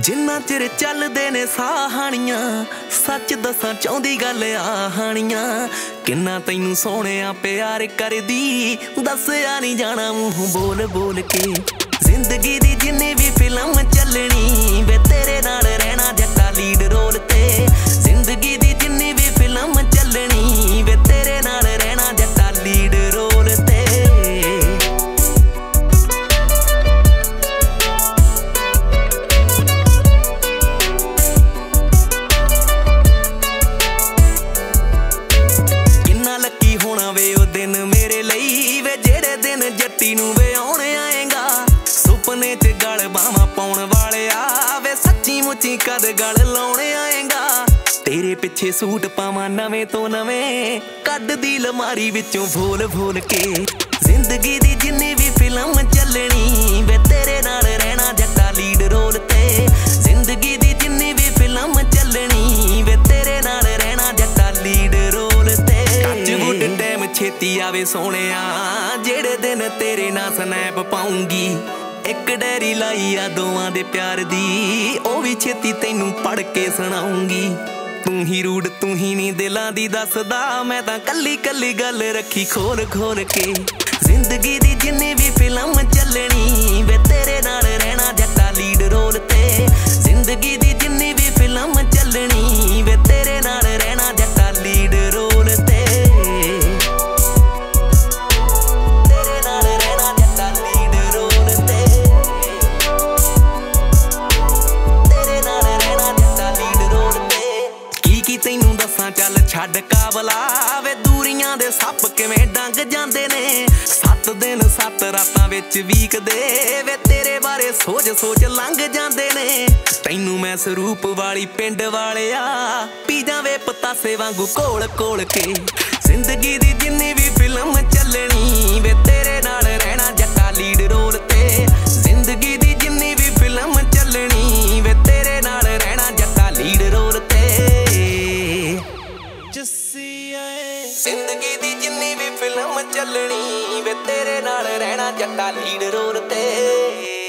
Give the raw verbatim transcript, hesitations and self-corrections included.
जिन्ना चिर चलदे ने साहानियां सच दसां चाहुंदी गल आहानियां किन्ना तैनूं सोहणिया प्यार करदी दस्सिया नहीं जाना मूंह बोल बोल के। जिंदगी दी जिन्नी भी फिल्म चलनी वे तेरे नाल रहना जट्टा लीड रोल ते। जिंदगी दी जिन्नी भी फिल्म चलनी वे तेरे नाल रहना जट्टा लीड रोल ते। दिन मेरे लई वे जेड़े दिन जट्टी नूं वे आउण आएगा सुपने च गल बावां पाउण वाले आ वे सच्ची मुच्ची कद गल लाउण आएगा। तेरे पिछे सूट पावां नवें तो नवें कद दी लमारी विचों भोल भोल के। जिंदगी दी जिन्नी भी फिल्म चलनी वे तेरे नाल रहना जट्टा लीड रोल ते। जिंदगी दी जिन्नी भी फिल्म चलनी वे तेरे नाल रहना जट्टा लीड रोल ते। छेती आवे सोहणिया जेड़े दिन तेरे ना स्नैप पाऊंगी एक डायरी लाई आ दोवां दे प्यार दी ओ भी छेती तैनूं पढ़ के सुणाऊंगी। तू ही रूड तू ही नी दिलां दी दसदा मैं तां कल्ली कल्ली गल रखी खोल खोल के। जिंदगी दी जिन्नी भी फिल्म चलनी वे तेरे नाल रहना जट्टा लीड रोल ते। जिंदगी दी जिन्नी भी फिल्म चलनी वे तेरे नाल रहना जट्टा लीड रोल ते। तैनूं दसां चल छड्ड काबला वे दूरियां दे सप किवें डंग जांदे ने। सत्त दिन सत्त रातां विच वीकदे वे तेरे बारे सोच सोच लंघ जांदे ने। तैनूं मैं सरूप वाली पिंड वालिया पी जावे पतासे वांगू कोल कोल के। जिंदगी दी जिन्नी भी फिल्म चलनी वे तेरे नाल रहना जट्टा लीड रोल ते। जिंदगी दी जिन्नी भी फिल्म चलनी वे तेरे नाल रहना जट्टा लीड रोल ते। जिंदगी दी जिन्नी भी फिल्म चलनी वे तेरे नाल रहना जट्टा लीड रोल ते।